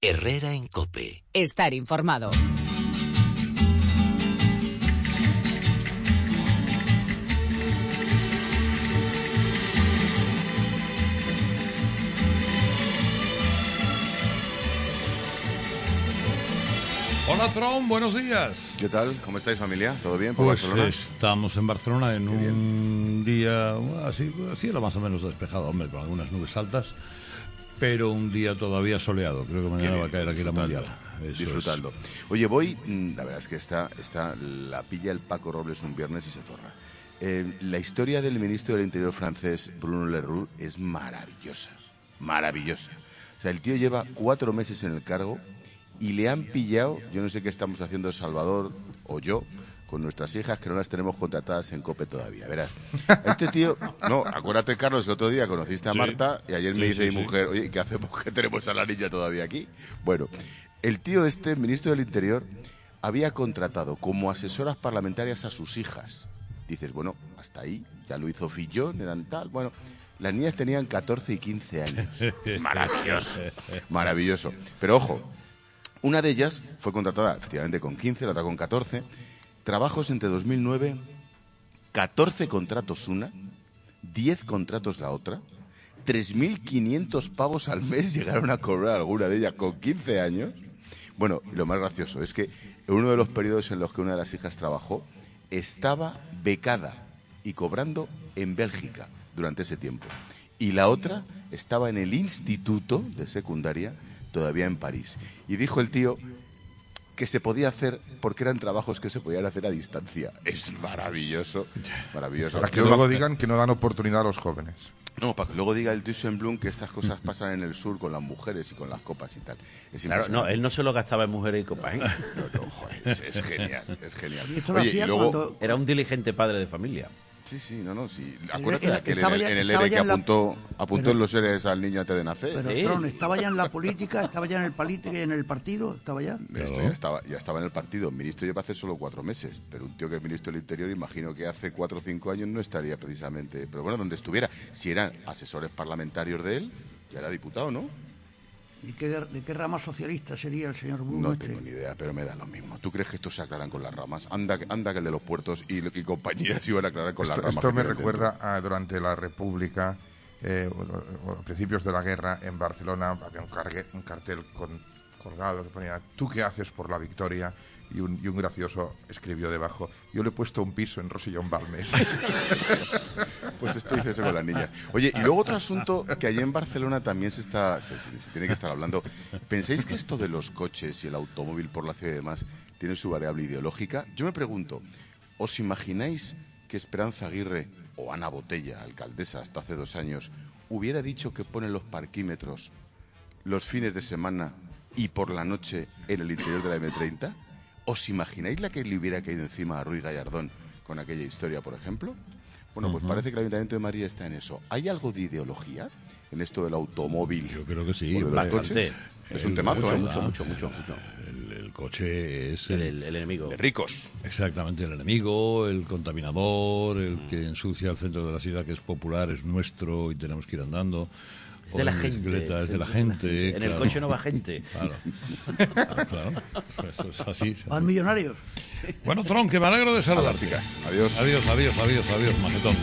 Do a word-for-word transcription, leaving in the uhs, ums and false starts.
Herrera en COPE. Estar informado. Hola, Tron, buenos días. ¿Qué tal? ¿Cómo estáis, familia? ¿Todo bien por Pues Barcelona? estamos en Barcelona en Qué un día así, cielo más o menos despejado, hombre, con algunas nubes altas, pero un día todavía soleado. Creo que mañana va a caer aquí la mundial. Eso Disfrutando. es. Oye, voy, la verdad es que está, está la pilla el Paco Robles un viernes y se zorra. Eh, la historia del ministro del Interior francés, Bruno Le Roux, es maravillosa. Maravillosa. O sea, el tío lleva cuatro meses en el cargo y le han pillado, yo no sé qué estamos haciendo Salvador o yo, con nuestras hijas que no las tenemos contratadas en COPE todavía. Verás, este tío, no, acuérdate, Carlos, el otro día conociste a Sí. Marta y ayer Sí, me dice sí, mi sí. mujer, oye, ¿qué hacemos que tenemos a la niña todavía aquí? Bueno, el tío este, ministro del Interior, había contratado como asesoras parlamentarias a sus hijas. Dices, bueno, hasta ahí, ya lo hizo Fillón, eran tal, bueno... Las niñas tenían catorce y quince años. Maravilloso, maravilloso. Pero ojo, una de ellas fue contratada efectivamente con quince, la otra con catorce. Trabajos entre dos mil nueve, catorce contratos una, diez contratos la otra, tres mil quinientos pavos al mes llegaron a cobrar alguna de ellas con quince años. Bueno, y lo más gracioso es que en uno de los periodos en los que una de las hijas trabajó, estaba becada y cobrando en Bélgica durante ese tiempo. Y la otra estaba en el instituto de secundaria, todavía en París. Y dijo el tío que se podía hacer porque eran trabajos que se podían hacer a distancia. Es maravilloso, maravilloso. Para que luego digan que no dan oportunidad a los jóvenes. No, para que luego diga el Blum que estas cosas pasan en el sur con las mujeres y con las copas y tal. Es Claro, no, él no se lo gastaba en mujeres y copas, ¿eh? No, no, joder, es, es genial, es genial. Y esto lo Oye, hacía y luego... cuando- Era un diligente padre de familia. Sí, sí, no, no, sí. Acuérdate Era- de aquel en estaba el, ya- en el estaba E R E ya que en la- apuntó, apuntó pero- en los E R Es al niño antes de nacer. Pero, Sí. Tron, ¿estaba ya en la política? ¿Estaba ya en el política y en el partido? ¿Estaba ya? Esto ya estaba, ya estaba en el partido. El ministro lleva hace solo cuatro meses, pero un tío que es ministro del Interior, imagino que hace cuatro o cinco años no estaría precisamente. Pero bueno, donde estuviera, si eran asesores parlamentarios de él, ya era diputado, ¿no? ¿Y qué, de, de qué rama socialista sería el señor Bruno No este? tengo ni idea, pero me da lo mismo. ¿Tú crees que estos se aclaran con las ramas? Anda, que- anda que el de los puertos y, y compañías iban a aclarar con las Esto, ramas. esto que me tienen recuerda a durante la República, eh, o- o a principios de la guerra, en Barcelona había un, cargue- un cartel con, colgado que ponía ¿tú qué haces por la victoria? Y un, y un gracioso escribió debajo yo le he puesto un piso en Rosellón Balmes. Pues esto dice eso con las niñas. Oye, y luego otro asunto que allí en Barcelona también se está se, se- se tiene que estar hablando. ¿Pensáis que esto de los coches y el automóvil por la ciudad y demás tiene su variable ideológica? Yo me pregunto, ¿os imagináis que Esperanza Aguirre o Ana Botella, alcaldesa hasta hace dos años, hubiera dicho que ponen los parquímetros los fines de semana y por la noche en el interior de la eme treinta? ¿Os imagináis la que le hubiera caído encima a Ruiz Gallardón con aquella historia, por ejemplo? Bueno, pues parece que el Ayuntamiento de Madrid está en eso. ¿Hay algo de ideología en esto del automóvil? Yo creo que sí. o de los hombre. coches? Es un temazo, mucho, ¿eh? mucho, mucho, mucho, mucho. El, el coche es El, el, el enemigo. De ricos. exactamente el enemigo, el contaminador, el que ensucia el centro de la ciudad, que es popular, es nuestro y tenemos que ir andando. Es de la O en gente. bicicleta, es de la Es gente. En el claro. coche no va gente. Claro, claro, claro. Eso es así. ¿Van millonarios? Bueno, Tron, que me alegro de Hasta saludarte. chicas. Adiós. Adiós, adiós, adiós, adiós, majetón.